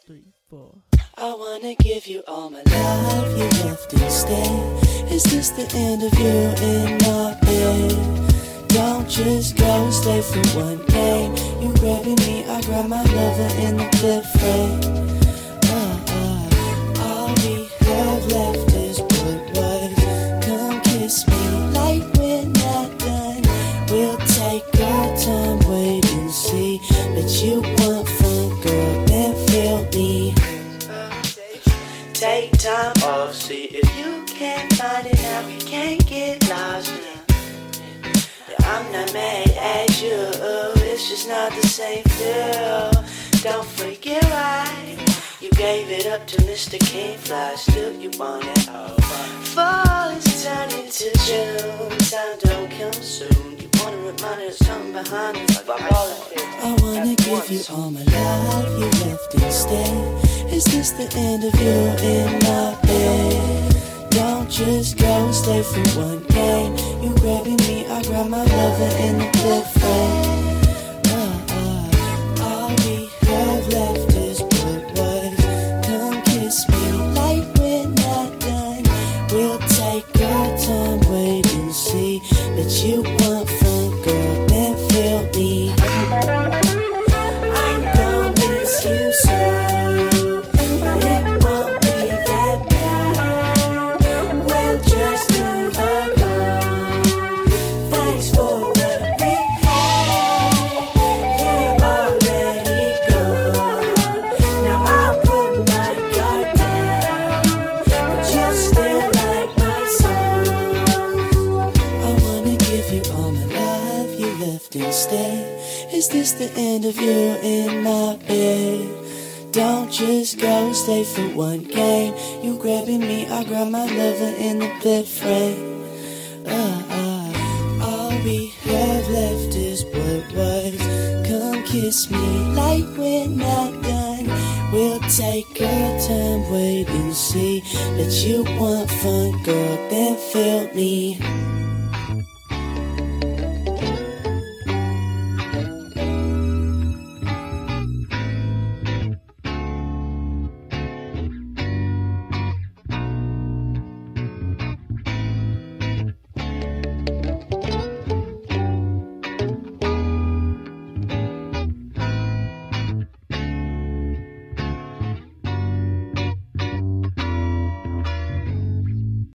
3, 4. I wanna give you all my love, you left instead. Is this the end of you in my bed? Don't just go, stay for one game. You grabbing me, I grab my lover in the bed frame. All we have left is what was. Come kiss me like we're not done. We'll take our time, wait and see. But you want fun, girl, then feel me. Take time off, see if you can't find it now. We can't get lost now. I'm not mad at you, it's just not the same feel. Don't forget why you gave it up to Mr. King Fly. Still you want it all. Fall is turning to June. Time don't come soon. You wanna remind us something behind us. I wanna give you all my love, you left instead. Is this the end of you in my bed? Don't just go, stay for one game. You grabbing me, I grab my lover in the bed frame. All we have left is what was. Come kiss me like we're not done. We'll take our time, wait and see. But you want fun, girl, then feel me. I'm gonna miss you so. Instead, is this the end of you in my bed? Don't just go, stay for one game. You grabbing me, I grab my lover in the bed frame. All we have left is what was. Come kiss me like we're not done. We'll take our time, wait and see. But you want fun, girl, then feel me.